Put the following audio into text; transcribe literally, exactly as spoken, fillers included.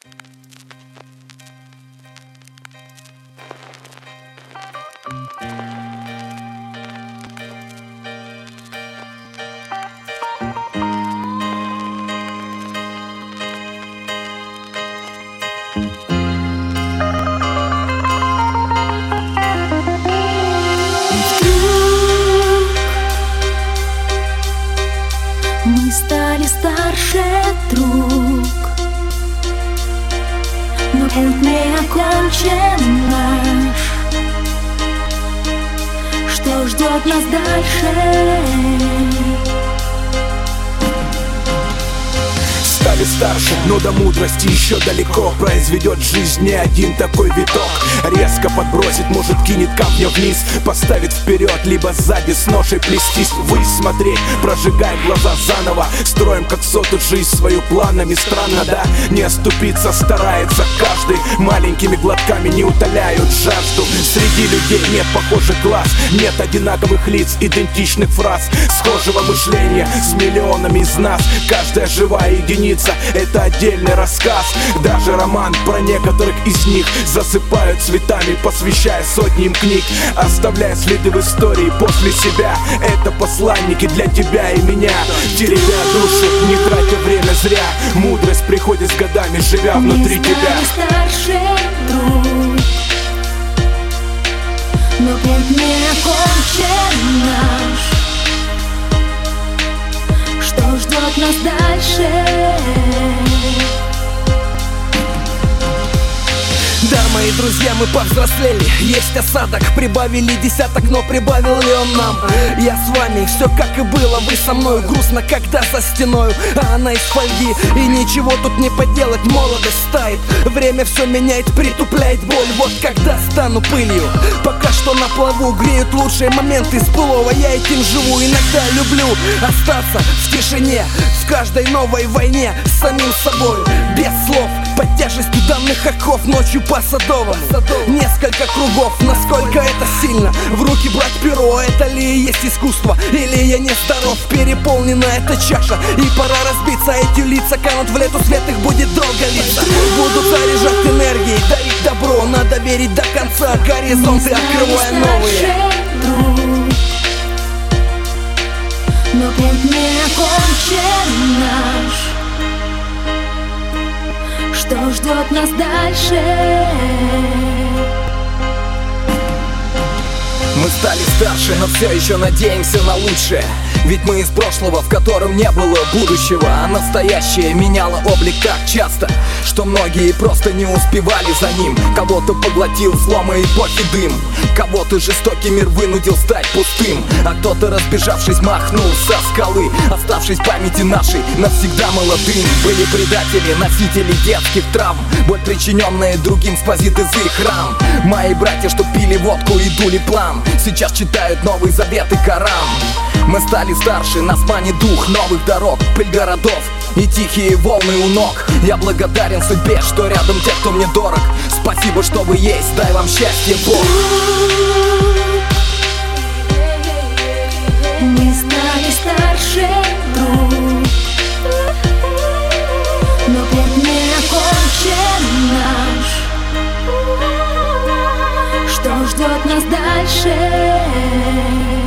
Мы стали старше, друг, но путь не окончен наш. Что ждет нас дальше? Стали старше, но до мудрости еще далеко. Произведет жизнь не один такой виток. Резко подбросит, может кинет камня вниз, поставит вперед, либо сзади с ношей плестись. Ввысь смотреть, прожигай глаза заново. Строим как соту жизнь свою планами. Странно, да? Не оступиться старается каждый. Маленькими глотками не утоляют жажду. Среди людей нет похожих глаз, нет одинаковых лиц, идентичных фраз, схожего мышления с миллионами из нас. Каждая живая единица — это отдельный рассказ. Даже роман про некоторых из них засыпают цветами, посвящая сотни им книг, оставляя следы в истории после себя. Это посланники для тебя и меня, теребя душу, не тратя время зря. Мудрость приходит с годами, живя внутри Мы тебя. стали старше, друг, но путь не окончен наш. Что ждет нас дальше? Да, мои друзья, мы повзрослели, есть осадок. Прибавили десяток, но прибавил ли он нам? Я с вами, все как и было, вы со мной. Грустно, когда за стеною, а она из фольги. И ничего тут не поделать, молодость тает. Время все меняет, притупляет боль. Вот когда стану пылью, пока что на плаву. Греют лучшие моменты с былого, я этим живу. Иногда люблю остаться в тишине, в каждой новой войне с самим собой, без слов, под тяжестью данных оков. Ночью по Садовому несколько кругов, насколько это сильно в руки брать перо. Это ли есть искусство, или я не здоров? Переполнена эта чаша, и пора разбиться. Эти лица канут в лету, свет их будет долго литься. Будут заряжать энергией, дарить добро. Надо верить до конца, горизонты открывая новые. Друг, но путь не окончен наш. Что ждет нас дальше? Мы стали старше, но все еще надеемся на лучшее. Ведь мы из прошлого, в котором не было будущего. А настоящее меняло облик так часто, что многие просто не успевали за ним. Кого-то поглотил взлома эпохи дым, кого-то жестокий мир вынудил стать пустым, а кто-то, разбежавшись, махнул со скалы, оставшись в памяти нашей навсегда молодым. Были предатели, носители детских травм, боль, причиненная другим, сквозит из их ран. Мои братья, что пили водку и дули план, сейчас читают Новый Завет и Коран. Мы стали старше, нас манит дух новых дорог, пыль городов и тихие волны у ног. Я благодарен судьбе, что рядом те, кто мне дорог. Спасибо, что вы есть, дай вам счастье, Бог. Мы стали старше, друг, но путь не окончен наш. Что ждет нас дальше?